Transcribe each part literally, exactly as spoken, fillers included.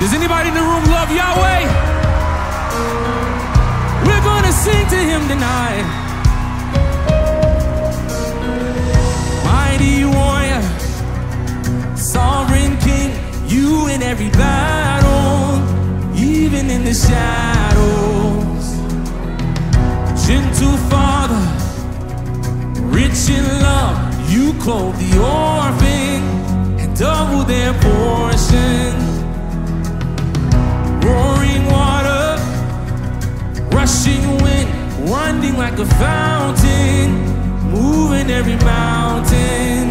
Does anybody in the room love Yahweh? We're gonna sing to him tonight. Mighty warrior, sovereign king, you in every battle, even in the shadows. Gentle father, rich in love, you clothe the orphan and double their portion. Roaring water, rushing wind, winding like a fountain, moving every mountain.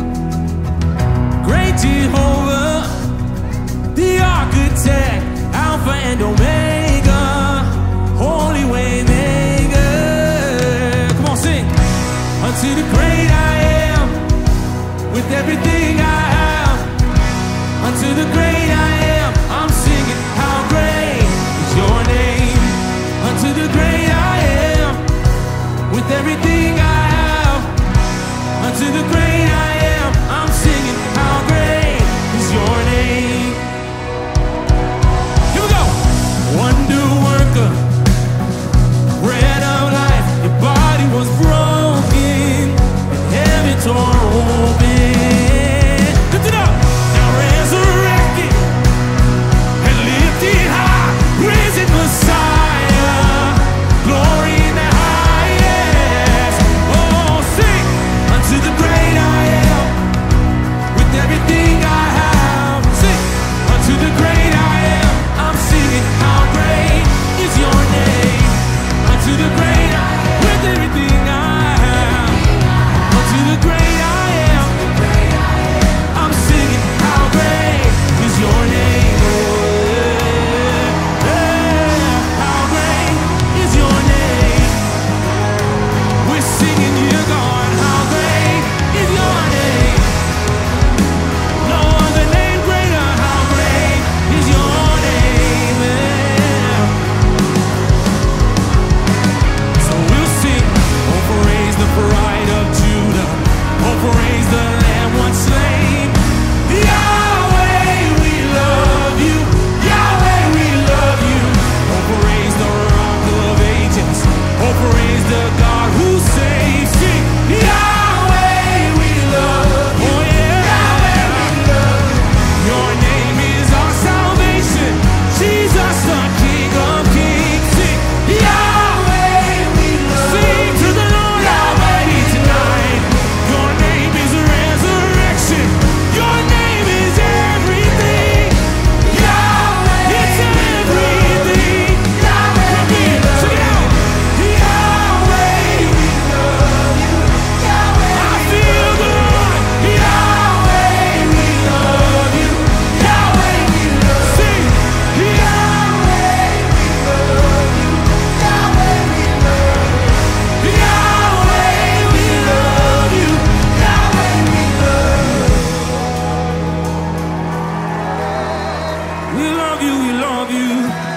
Great Jehovah, the architect, Alpha and Omega, holy way maker. Come on, sing. Unto the great I am, with everything I have. Unto the great I am, I'm singing, how great is your name. Unto the great I am, with everything I have. Unto the great I am, I'm singing, how great is your name. Here we go. Wonder worker, bread of life, your body was broken and heaven tore open. Lift it up. Now resurrected and lifted high, risen Messiah, glory in the highest. Oh, sing unto the great I am, with everything I have. Sing unto the great I am, I'm singing, how great is your name. Unto the great I am, with everything I have. Unto the great I am, I'm singing, how great is your name. Oh, yeah. How great is your name. We're singing, you God, how great is your name. No other name greater, how great is your name. Yeah. So we'll sing, oh praise the Pride of Judah, oh praise the Lamb once slain. Yahweh, we love you. Yahweh, we love you. Oh praise the Rock of Ages, oh praise the God who saves. Sing, Yahweh, we love you. Oh yeah, Yahweh, we love you. Your name is our salvation, Jesus the King of Kings. Sing, Yahweh, we love you. Sing to the Lord Almighty tonight. Your name is resurrection. Your name is everything. Yahweh, it's everything. Yahweh, we love you. Sing it out. Yahweh, we love you. Yahweh, I feel good. Yahweh, we love you. Yahweh, we love you. Sing, Yahweh, we love you. Yahweh, we love you. Yahweh, we love you. Yahweh, we love you. We love you, we love you.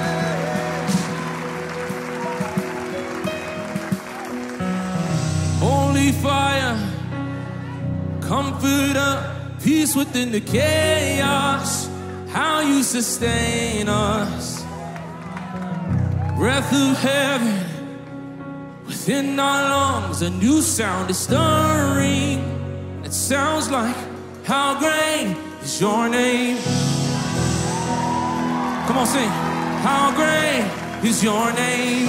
Holy fire, comforter, peace within the chaos. How you sustain us. Breath of heaven within our lungs, a new sound is stirring. It sounds like, how great is your name. Come on, sing. How great is your name.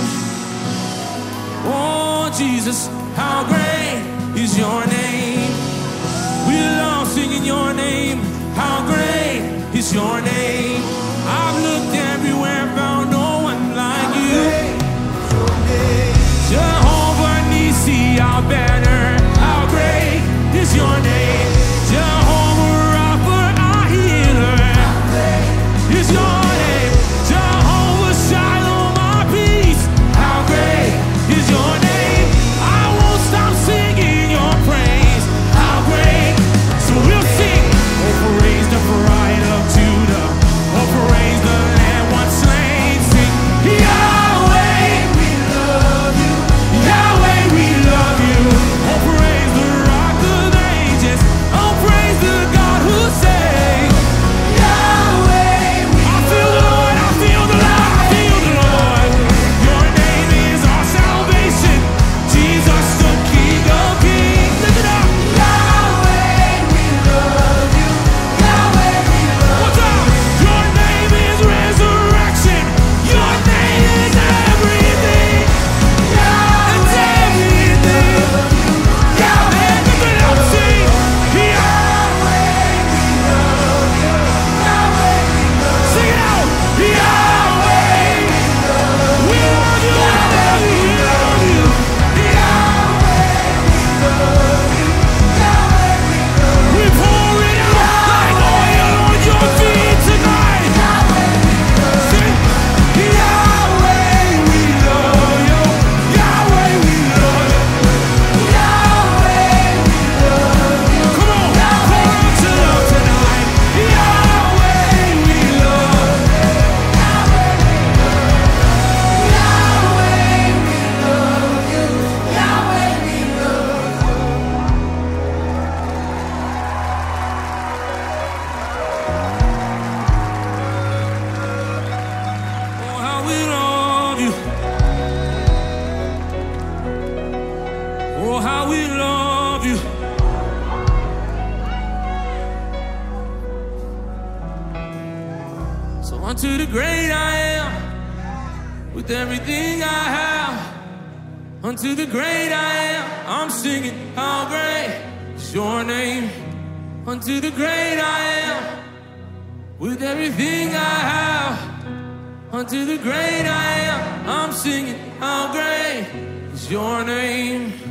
Oh, Jesus, how great is your name. We love singing your name. How great is your name. I've looked everywhere, found no one like you. Jehovah Nissi, our banner. How great is your name. Jehovah Rapha, our healer. Is your name. Jehovah Shalom, our peace. How great is your name. I won't stop singing your praise. How great. So we'll sing, oh praise the Pride of Judah. unto the great I am. With everything I have, unto the great I am. I'm singing, how great is your name? Unto the great I am. With everything I have, unto the great I am. I'm singing, how great is your name?